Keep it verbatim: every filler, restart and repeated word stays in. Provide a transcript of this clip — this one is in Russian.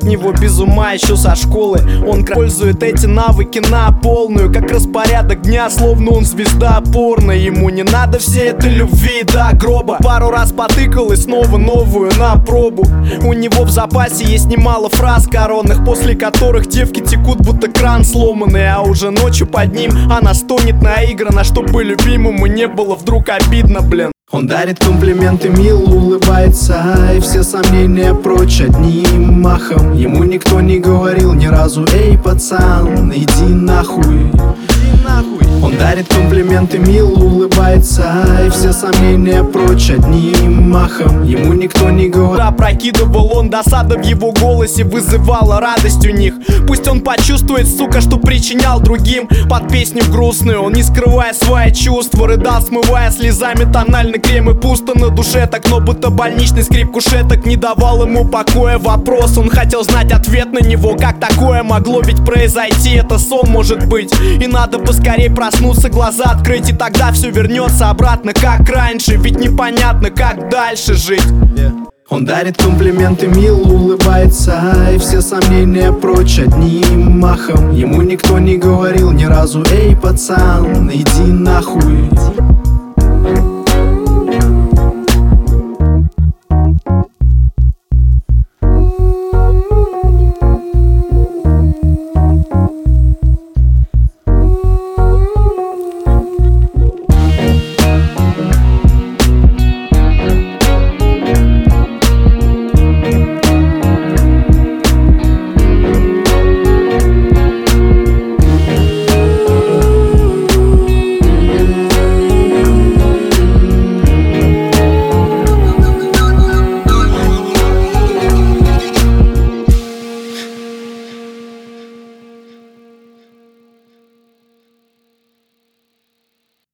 него без ума еще со школы. Он пользует эти навыки на полную, как распорядок дня, словно он звезда порно. Ему не надо всей этой любви до гроба. Пару раз потыкал и снова новую на пробу. У него в запасе есть немало фраз коронных, после которых девки текут, будто кран сломанный. А уже ночью под ним она стонет наигранно, чтобы любимому не было вдруг обидно, блин. Он дарит комплименты, мило улыбается, и все сомнения прочь одним махом. Ему никто не говорил ни разу: эй, пацан, иди нахуй. Он дарит комплименты, мило улыбается, и все сомнения прочь одним махом. Ему никто не говорил. Опрокидывал он, досада в его голосе вызывала радость у них. Пусть он почувствует, сука, что причинял другим. Под песню грустную он, не скрывая свои чувства, рыдал, смывая слезами тональный крем. И пусто на душе так, но будто больничный скрип кушеток не давал ему покоя вопрос. Он хотел знать ответ на него, как такое могло ведь произойти. Это сон, может быть, и надо поскорей проснуться, глаза открыть, и тогда все вернется обратно, как раньше. Ведь непонятно, как дальше жить. Он дарит комплименты, мило улыбается, и все сомнения прочь одним махом. Ему никто не говорил ни разу: эй, пацан, иди нахуй.